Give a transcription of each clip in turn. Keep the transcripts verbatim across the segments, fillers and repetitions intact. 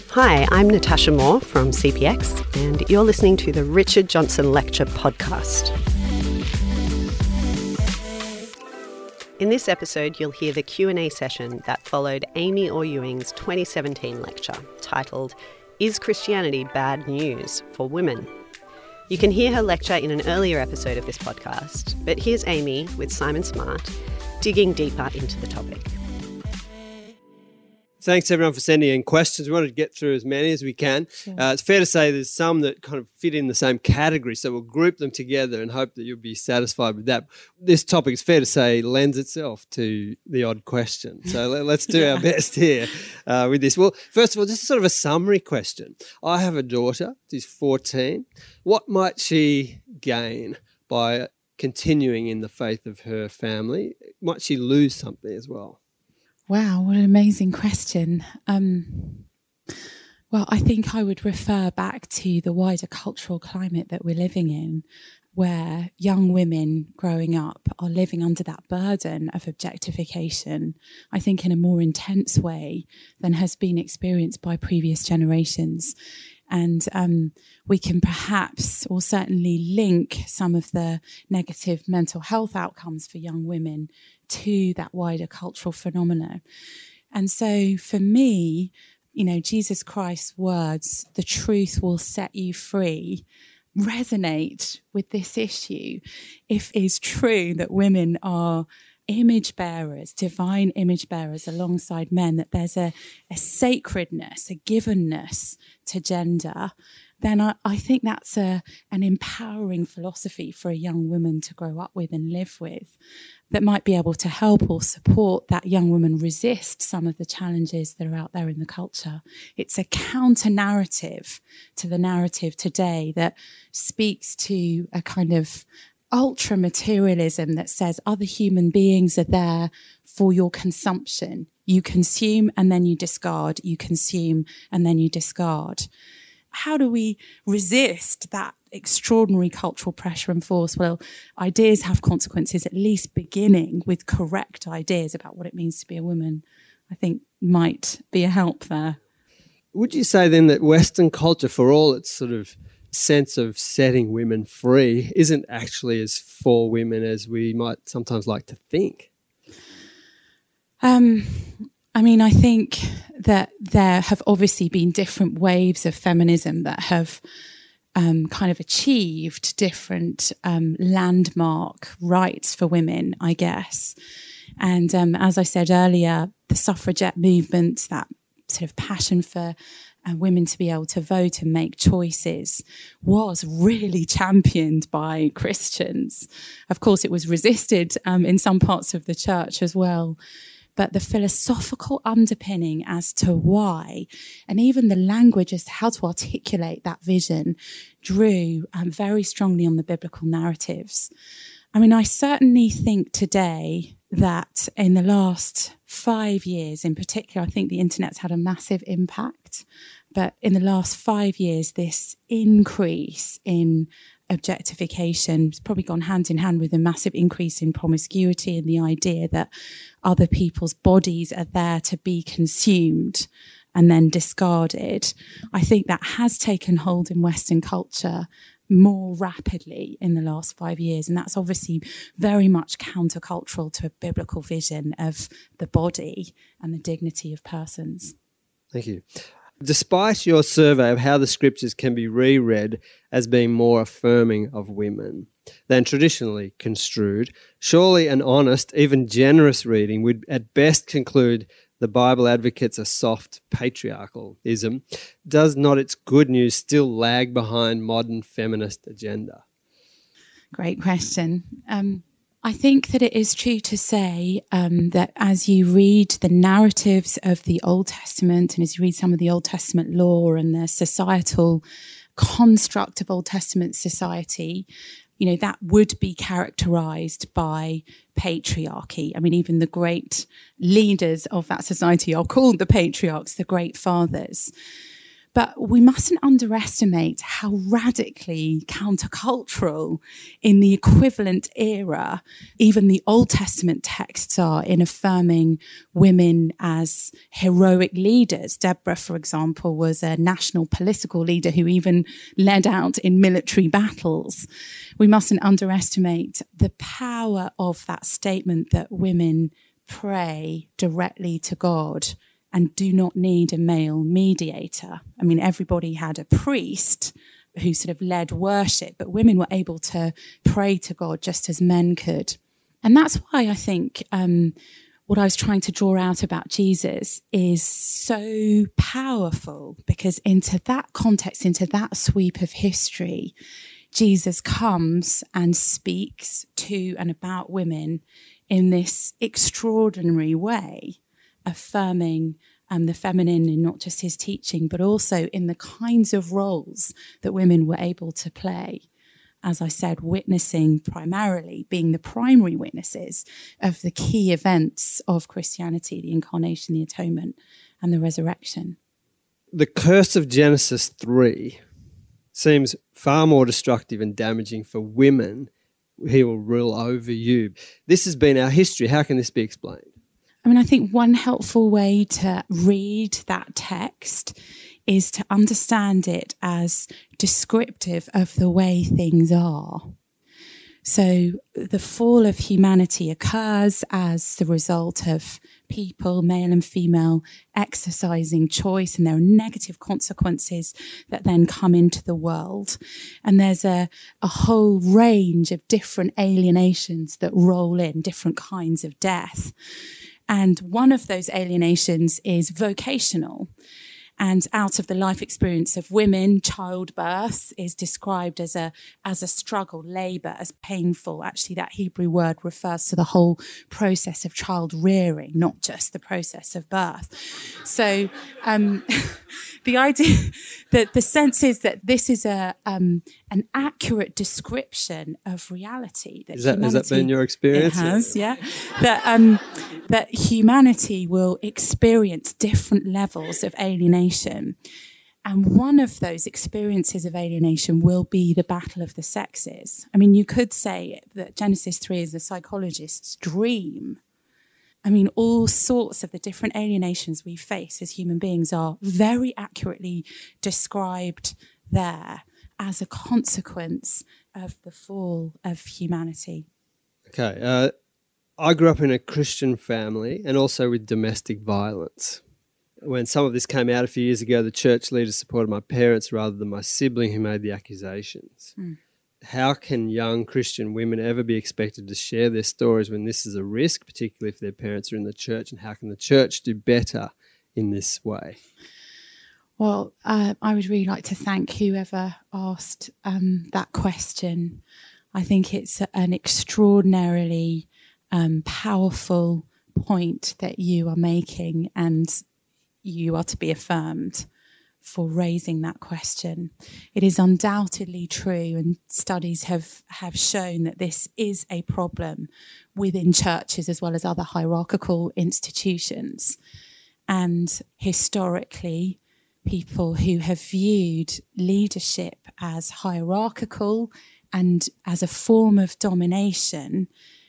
Hi, I'm Natasha Moore from C P X, and you're listening to the Richard Johnson Lecture podcast. In this episode, you'll hear the Q and A session that followed Amy Orr Ewing's twenty seventeen lecture titled, Is Christianity Bad News for Women? You can hear her lecture in an earlier episode of this podcast, but here's Amy with Simon Smart digging deeper into the topic. Thanks everyone for sending in questions. We wanted to get through as many as we can. Sure. Uh, it's fair to say there's some that kind of fit in the same category, so we'll group them together and hope that you'll be satisfied with that. This topic, it's fair to say, lends itself to the odd question. So let, let's do yeah. our best here uh, with this. Well, first of all, just sort of a summary question. I have a daughter, she's fourteen. What might she gain by continuing in the faith of her family? Might she lose something as well? Wow, what an amazing question. Um, well, I think I would refer back to the wider cultural climate that we're living in, where young women growing up are living under that burden of objectification, I think in a more intense way than has been experienced by previous generations. And um, we can perhaps or certainly link some of the negative mental health outcomes for young women to that wider cultural phenomena. And so for me, you know, Jesus Christ's words, the truth will set you free, resonate with this issue. If it is true that women are image bearers, divine image bearers alongside men, that there's a, a sacredness, a givenness to gender, then I, I think that's a, an empowering philosophy for a young woman to grow up with and live with, that might be able to help or support that young woman resist some of the challenges that are out there in the culture. It's a counter-narrative to the narrative today that speaks to a kind of ultra-materialism that says other human beings are there for your consumption. You consume and then you discard. You consume and then you discard. How do we resist that extraordinary cultural pressure and force? Well, ideas have consequences, at least beginning with correct ideas about what it means to be a woman, I think might be a help there. Would you say then that Western culture, for all its sort of sense of setting women free, isn't actually as for women as we might sometimes like to think? Um, I mean, I think that there have obviously been different waves of feminism that have um, kind of achieved different um, landmark rights for women, I guess. And um, as I said earlier, the suffragette movement, that sort of passion for and women to be able to vote and make choices, was really championed by Christians. Of course, it was resisted um, in some parts of the church as well. But the philosophical underpinning as to why, and even the language as to how to articulate that vision, drew um, very strongly on the biblical narratives. I mean, I certainly think today that in the last five years in particular, I think the internet's had a massive impact. But in the last five years, this increase in objectification has probably gone hand in hand with a massive increase in promiscuity and the idea that other people's bodies are there to be consumed and then discarded. I think that has taken hold in Western culture more rapidly in the last five years. And that's obviously very much countercultural to a biblical vision of the body and the dignity of persons. Thank you. Despite your survey of how the scriptures can be reread as being more affirming of women than traditionally construed, surely an honest, even generous reading would at best conclude the Bible advocates a soft patriarchalism. Does not its good news still lag behind modern feminist agenda? Great question. Um, I think that it is true to say um, that as you read the narratives of the Old Testament and as you read some of the Old Testament law and the societal construct of Old Testament society, you know, that would be characterized by patriarchy. I mean, even the great leaders of that society are called the patriarchs, the great fathers. But we mustn't underestimate how radically countercultural in the equivalent era, even the Old Testament texts are in affirming women as heroic leaders. Deborah, for example, was a national political leader who even led out in military battles. We mustn't underestimate the power of that statement that women pray directly to God and do not need a male mediator. I mean, everybody had a priest who sort of led worship, but women were able to pray to God just as men could. And that's why I think um, what I was trying to draw out about Jesus is so powerful, because into that context, into that sweep of history, Jesus comes and speaks to and about women in this extraordinary way, affirming um, the feminine in not just his teaching, but also in the kinds of roles that women were able to play. As I said, witnessing primarily, being the primary witnesses of the key events of Christianity, the incarnation, the atonement, and the resurrection. The curse of Genesis three seems far more destructive and damaging for women. He will rule over you. This has been our history. How can this be explained? I mean, I think one helpful way to read that text is to understand it as descriptive of the way things are. So the fall of humanity occurs as the result of people, male and female, exercising choice, and there are negative consequences that then come into the world. And there's a, a whole range of different alienations that roll in, different kinds of death. And one of those alienations is vocational. And out of the life experience of women, childbirth is described as a as a struggle, labour, as painful. Actually, that Hebrew word refers to the whole process of child rearing, not just the process of birth. So um, the idea that the sense is that this is a um, an accurate description of reality. That is that, has that been your experience? It has, yeah. that um, that humanity will experience different levels of alienation. And one of those experiences of alienation will be the battle of the sexes. I mean, you could say that Genesis three is the psychologist's dream. I mean, all sorts of the different alienations we face as human beings are very accurately described there as a consequence of the fall of humanity. Okay. Uh, I grew up in a Christian family and also with domestic violence. When some of this came out a few years ago, the church leaders supported my parents rather than my sibling who made the accusations. Mm. How can young Christian women ever be expected to share their stories when this is a risk, particularly if their parents are in the church? And how can the church do better in this way? Well, uh, I would really like to thank whoever asked um, that question. I think it's an extraordinarily um, powerful point that you are making, and you are to be affirmed for raising that question. It is undoubtedly true, and studies have, have shown that this is a problem within churches as well as other hierarchical institutions. And historically, people who have viewed leadership as hierarchical and as a form of domination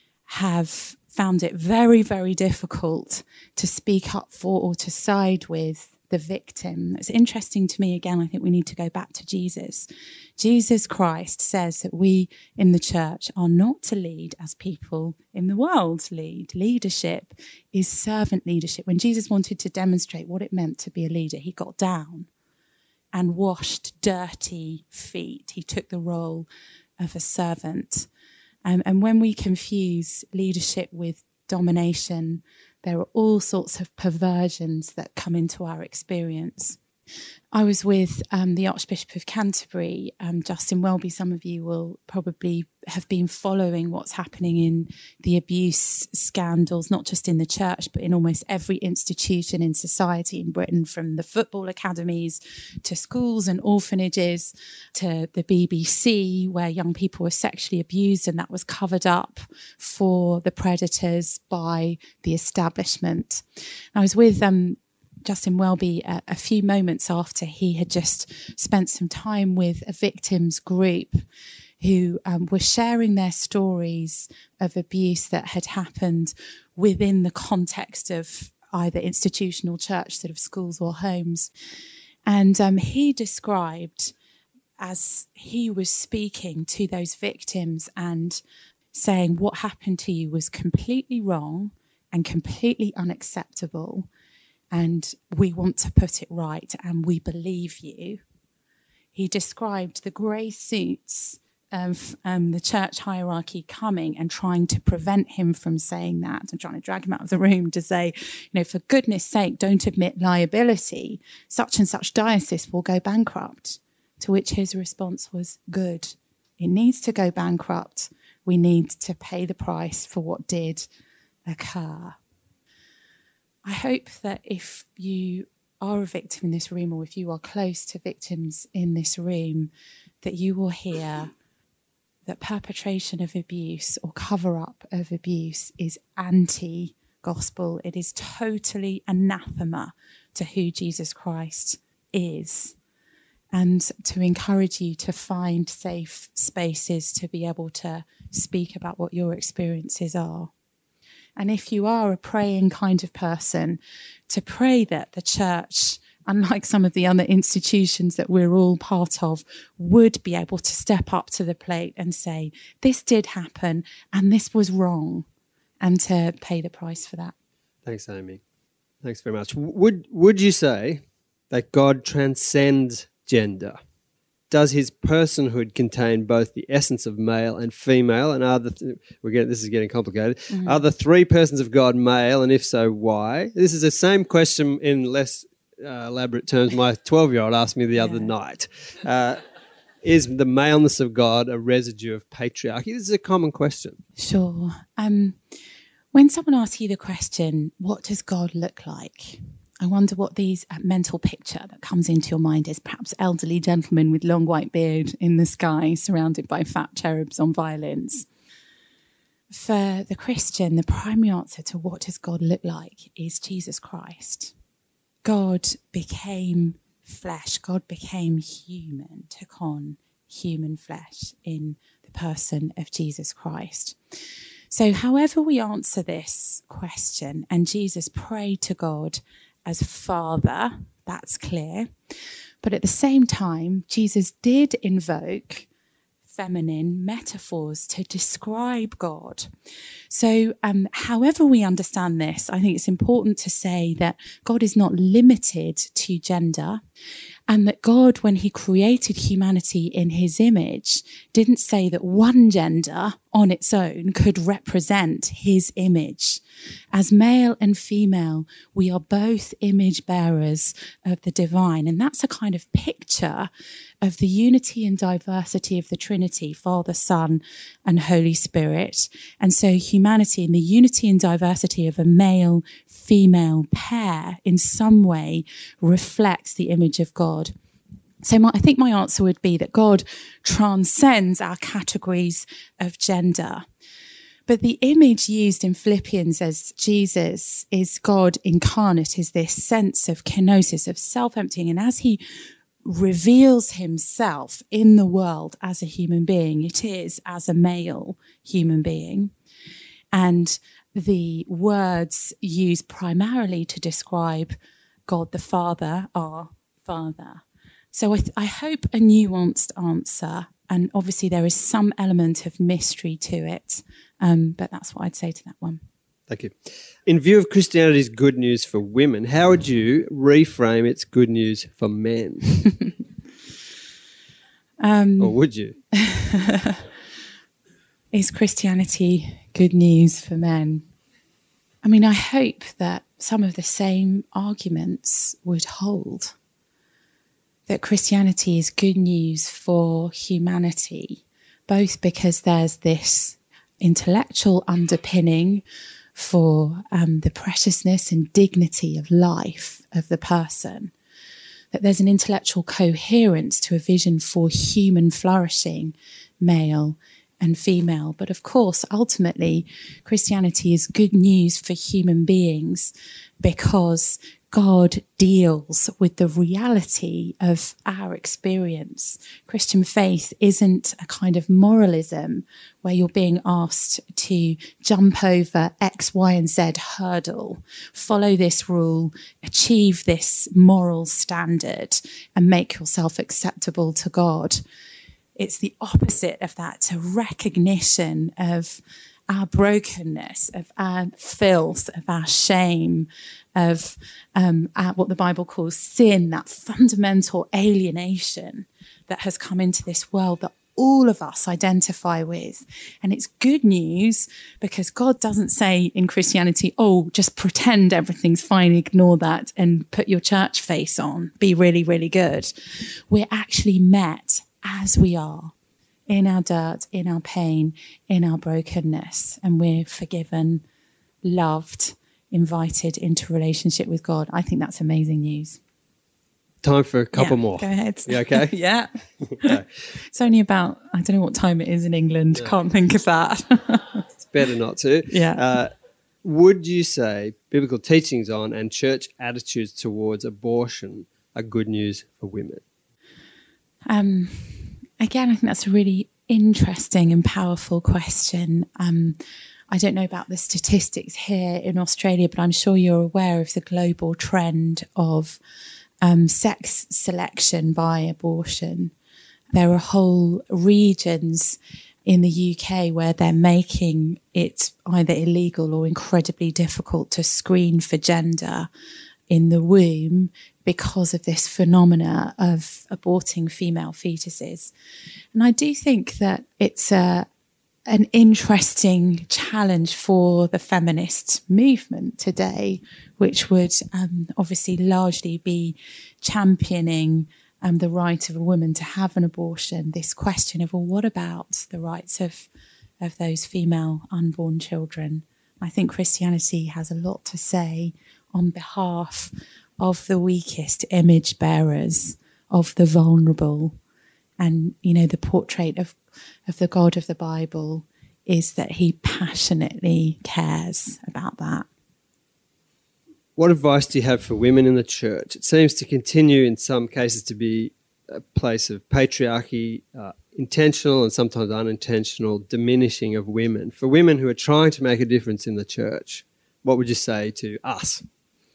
have found it very, very difficult to speak up for or to side with the victim. It's interesting to me, again, I think we need to go back to Jesus. Jesus Christ says that we in the church are not to lead as people in the world lead. Leadership is servant leadership. When Jesus wanted to demonstrate what it meant to be a leader, he got down and washed dirty feet. He took the role of a servant. Um, and when we confuse leadership with domination, there are all sorts of perversions that come into our experience. I was with um, the Archbishop of Canterbury, um, Justin Welby. Some of you will probably have been following what's happening in the abuse scandals, not just in the church, but in almost every institution in society in Britain, from the football academies to schools and orphanages to the B B C, where young people were sexually abused, and that was covered up for the predators by the establishment. I was with um, Justin Welby, a, a few moments after he had just spent some time with a victims group who um, were sharing their stories of abuse that had happened within the context of either institutional church, sort of schools or homes. And um, he described, as he was speaking to those victims and saying what happened to you was completely wrong and completely unacceptable, and we want to put it right and we believe you. He described the grey suits of um, the church hierarchy coming and trying to prevent him from saying that and trying to drag him out of the room to say, you know, for goodness sake, don't admit liability. Such and such diocese will go bankrupt. To which his response was, good. It needs to go bankrupt. We need to pay the price for what did occur. I hope that if you are a victim in this room, or if you are close to victims in this room, that you will hear that perpetration of abuse or cover-up of abuse is anti-gospel. It is totally anathema to who Jesus Christ is. And to encourage you to find safe spaces to be able to speak about what your experiences are. And if you are a praying kind of person, to pray that the church, unlike some of the other institutions that we're all part of, would be able to step up to the plate and say, this did happen and this was wrong, and to pay the price for that. Thanks, Amy. Thanks very much. Would, would you say that God transcends gender? Does his personhood contain both the essence of male and female? And are the th- we're getting, this is getting complicated. Mm-hmm. Are the three persons of God male? And if so, why? This is the same question in less uh, elaborate terms my twelve-year-old asked me the yeah. other night. Uh, is the maleness of God a residue of patriarchy? This is a common question. Sure. Um, when someone asks you the question, what does God look like? I wonder what these uh, mental picture that comes into your mind is. Perhaps elderly gentlemen with long white beard in the sky, surrounded by fat cherubs on violins. For the Christian, the primary answer to what does God look like is Jesus Christ. God became flesh. God became human, took on human flesh in the person of Jesus Christ. So however we answer this question, and Jesus prayed to God as Father, that's clear. But at the same time, Jesus did invoke feminine metaphors to describe God. So um, however we understand this, I think it's important to say that God is not limited to gender, and that God, when he created humanity in his image, didn't say that one gender on its own could represent his image. As male and female, we are both image bearers of the divine. And that's a kind of picture of the unity and diversity of the Trinity, Father, Son, and Holy Spirit. And so humanity in the unity and diversity of a male-female pair in some way reflects the image of God. So my, I think my answer would be that God transcends our categories of gender. But the image used in Philippians as Jesus is God incarnate, is this sense of kenosis, of self-emptying. And as he reveals himself in the world as a human being, it is as a male human being. And the words used primarily to describe God the Father are Father. So I, th- I hope a nuanced answer, and obviously there is some element of mystery to it, um, but that's what I'd say to that one. Thank you. In view of Christianity's good news for women, how would you reframe its good news for men? um, or would you? Is Christianity good news for men? I mean, I hope that some of the same arguments would hold. That Christianity is good news for humanity, both because there's this intellectual underpinning for um, the preciousness and dignity of life of the person, that there's an intellectual coherence to a vision for human flourishing, male and female. But of course, ultimately, Christianity is good news for human beings because God deals with the reality of our experience. Christian faith isn't a kind of moralism where you're being asked to jump over X, Y, and Z hurdle, follow this rule, achieve this moral standard, and make yourself acceptable to God. It's the opposite of that. It's a recognition of our brokenness, of our filth, of our shame, of um, our, what the Bible calls sin, that fundamental alienation that has come into this world that all of us identify with. And it's good news because God doesn't say in Christianity, oh, just pretend everything's fine, ignore that, and put your church face on, be really, really good. We're actually met as we are, in our dirt, in our pain, in our brokenness, and we're forgiven, loved, invited into relationship with God. I think that's amazing news. Time for a couple yeah, more. Go ahead. You okay? yeah. Okay. It's only about, I don't know what time it is in England. No. Can't think of that. It's better not to. Yeah. Uh, would you say biblical teachings on and church attitudes towards abortion are good news for women? Um. Again, I think that's a really interesting and powerful question. Um, I don't know about the statistics here in Australia, but I'm sure you're aware of the global trend of um, sex selection by abortion. There are whole regions in the U K where they're making it either illegal or incredibly difficult to screen for gender in the womb because of this phenomena of aborting female fetuses. And I do think that it's a, an interesting challenge for the feminist movement today, which would um, obviously largely be championing um, the right of a woman to have an abortion. This question of, well, what about the rights of, of those female unborn children? I think Christianity has a lot to say on behalf of the weakest image bearers, of the vulnerable. And, you know, the portrait of, of the God of the Bible is that he passionately cares about that. What advice do you have for women in the church? It seems to continue in some cases to be a place of patriarchy, uh, intentional and sometimes unintentional diminishing of women. For women who are trying to make a difference in the church, what would you say to us?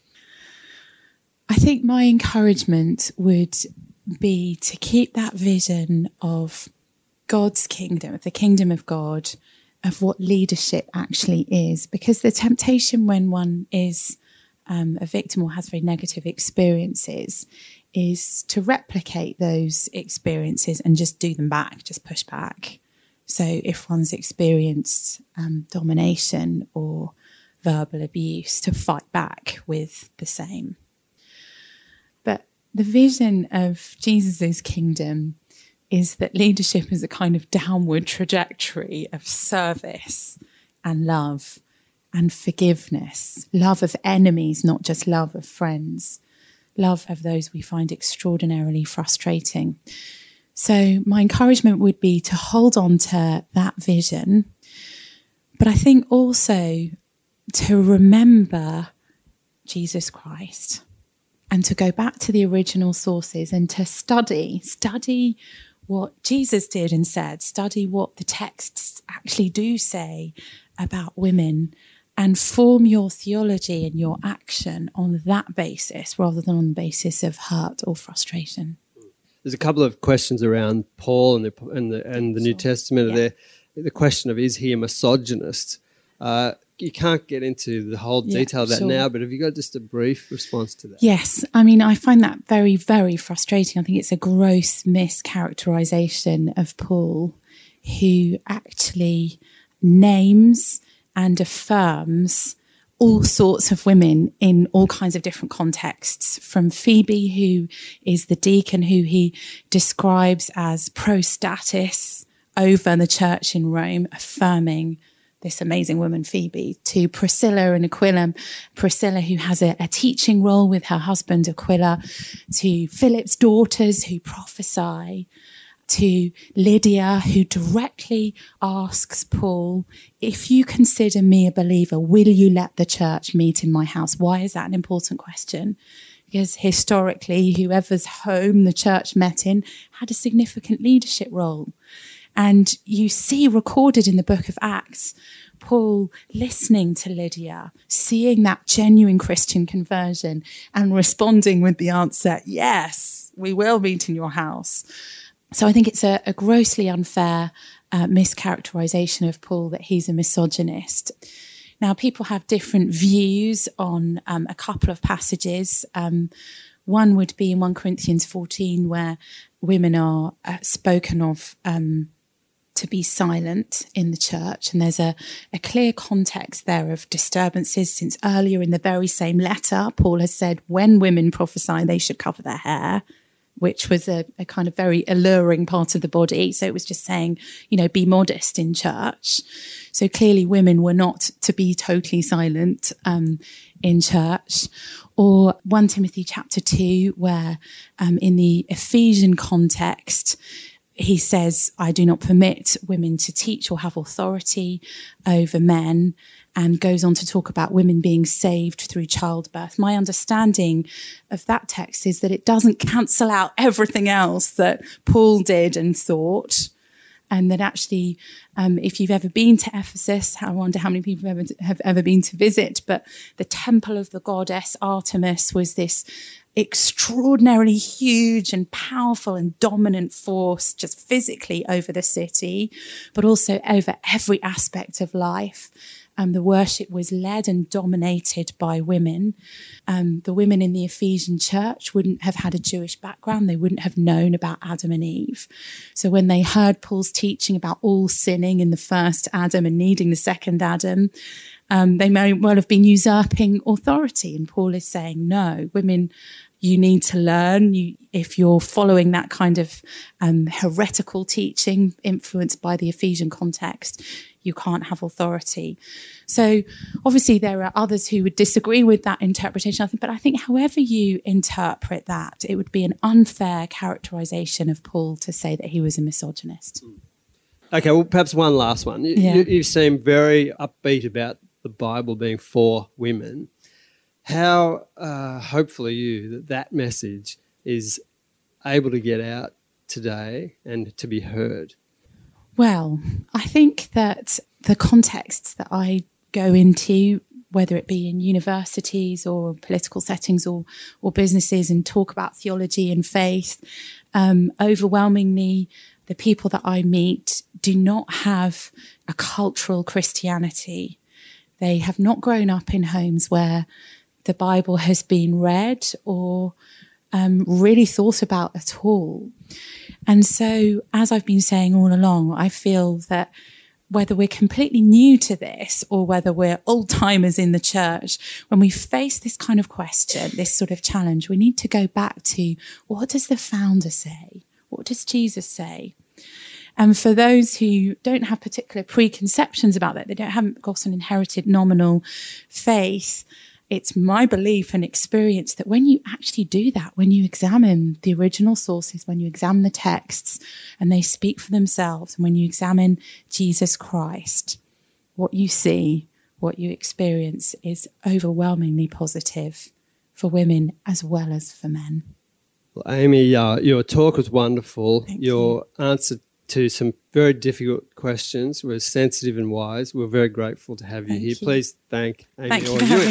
I think my encouragement would be to keep that vision of God's kingdom, of the kingdom of God, of what leadership actually is. Because the temptation when one is um, a victim or has very negative experiences is to replicate those experiences and just do them back, just push back. So if one's experienced um, domination or verbal abuse, to fight back with the same. But the vision of Jesus's kingdom is that leadership is a kind of downward trajectory of service and love and forgiveness, love of enemies, not just love of friends, love of those we find extraordinarily frustrating. So my encouragement would be to hold on to that vision, but I think also to remember Jesus Christ and to go back to the original sources and to study, study what Jesus did and said, study what the texts actually do say about women, and form your theology and your action on that basis rather than on the basis of hurt or frustration. There's a couple of questions around Paul and the and the, and the New Testament. Yeah. There, the question of, is he a misogynist? Uh, you can't get into the whole detail yeah, of that sure. now, but have you got just a brief response to that? Yes. I mean, I find that very, very frustrating. I think it's a gross mischaracterization of Paul, who actually names and affirms all sorts of women in all kinds of different contexts, from Phoebe, who is the deacon who he describes as pro status over the church in Rome, affirming this amazing woman, Phoebe, to Priscilla and Aquila, Priscilla, who has a, a teaching role with her husband, Aquila, to Philip's daughters who prophesy, to Lydia, who directly asks Paul, if you consider me a believer, will you let the church meet in my house? Why is that an important question? Because historically, whoever's home the church met in had a significant leadership role. And you see recorded in the book of Acts, Paul listening to Lydia, seeing that genuine Christian conversion and responding with the answer, yes, we will meet in your house. So I think it's a, a grossly unfair uh, mischaracterization of Paul that he's a misogynist. Now, people have different views on um, a couple of passages. Um, one would be in First Corinthians fourteen, where women are uh, spoken of um, to be silent in the church. And there's a, a clear context there of disturbances, since earlier in the very same letter, Paul has said when women prophesy, they should cover their hair, which was a, a kind of very alluring part of the body. So it was just saying, you know, be modest in church. So clearly women were not to be totally silent um, in church. Or First Timothy chapter two, where um, in the Ephesian context, he says, I do not permit women to teach or have authority over men, and goes on to talk about women being saved through childbirth. My understanding of that text is that it doesn't cancel out everything else that Paul did and thought, and that actually, um, if you've ever been to Ephesus, I wonder how many people have ever, have ever been to visit, but the temple of the goddess Artemis was this extraordinarily huge and powerful and dominant force just physically over the city, but also over every aspect of life. Um, the worship was led and dominated by women. Um, the women in the Ephesian church wouldn't have had a Jewish background. They wouldn't have known about Adam and Eve. So when they heard Paul's teaching about all sinning in the first Adam and needing the second Adam, um, they may well have been usurping authority. And Paul is saying, no, women, you need to learn. You, if you're following that kind of um, heretical teaching influenced by the Ephesian context, you can't have authority. So obviously there are others who would disagree with that interpretation, I think, but I think however you interpret that, it would be an unfair characterization of Paul to say that he was a misogynist. Okay, well, perhaps one last one. You, Yeah. you, you seem very upbeat about the Bible being for women. How uh, hopeful are you that that message is able to get out today and to be heard? Well, I think that the contexts that I go into, whether it be in universities or political settings or, or businesses, and talk about theology and faith, um, overwhelmingly the people that I meet do not have a cultural Christianity. They have not grown up in homes where the Bible has been read or um, really thought about at all. And so, as I've been saying all along, I feel that whether we're completely new to this or whether we're old-timers in the church, when we face this kind of question, this sort of challenge, we need to go back to, what does the founder say? What does Jesus say? And for those who don't have particular preconceptions about that, they don't haven't got an inherited nominal faith, it's my belief and experience that when you actually do that, when you examine the original sources, when you examine the texts and they speak for themselves, and when you examine Jesus Christ, what you see, what you experience is overwhelmingly positive for women as well as for men. Well, Amy, uh, your talk was wonderful. Thank your you. answer to some very difficult questions was sensitive and wise. We're very grateful to have you Thank here. you. Please thank Amy. Thank you or for having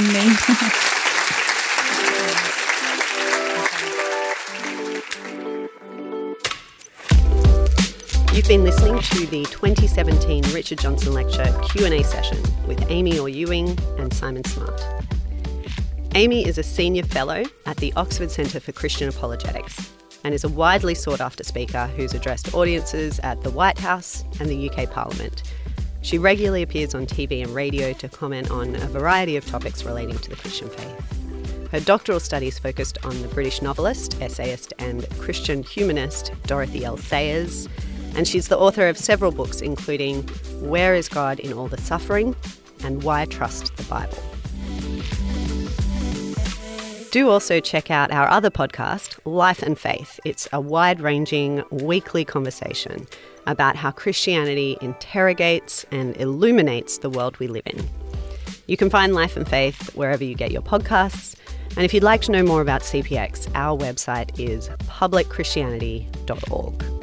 me. You've been listening to the twenty seventeen Richard Johnson Lecture Q and A session with Amy Orr-Ewing and Simon Smart. Amy is a senior fellow at the Oxford Centre for Christian Apologetics and is a widely sought-after speaker who's addressed audiences at the White House and the U K Parliament. She regularly appears on T V and radio to comment on a variety of topics relating to the Christian faith. Her doctoral studies focused on the British novelist, essayist and Christian humanist Dorothy L. Sayers, and she's the author of several books including Where is God in All the Suffering and Why Trust the Bible. Do also check out our other podcast, Life and Faith. It's a wide-ranging weekly conversation about how Christianity interrogates and illuminates the world we live in. You can find Life and Faith wherever you get your podcasts. And if you'd like to know more about C P X, our website is public christianity dot org.